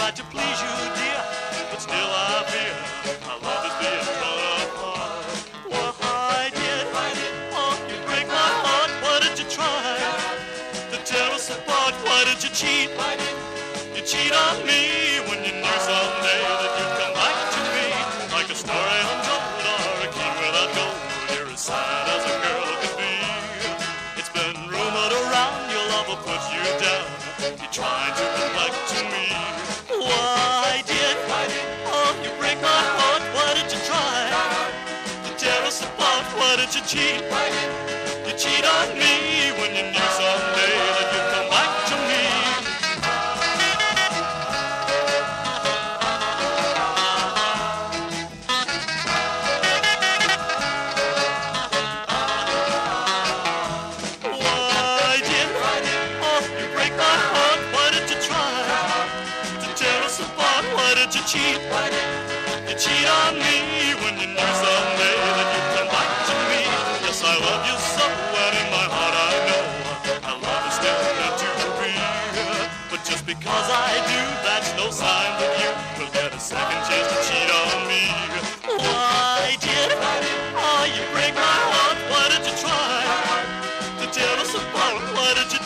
tried to please you, dear, but still I fear our love is being torn apart. Why did oh, you break my heart? Why did you try to tear us apart? Why did you cheat? You cheat on me when you knew someday that you'd come back to me like a story untold or a king without gold. You're as sad as a girl could be. It's been rumored around your lover put you down. You're trying to come back to me. Why did oh, you break my heart? Why did you try to tear us apart? Why did you cheat? You cheat on me when you knew someday that you'd come back to me. Why did you cheat? You cheat on me when you knew someday that you'd come back to me. Yes, I love you so, and in my heart I know our love is still meant to be. But just because I do, that's no sign that you will get a second chance to cheat on me. Why did oh, you break my heart? Why did you try to tear us apart? Why did you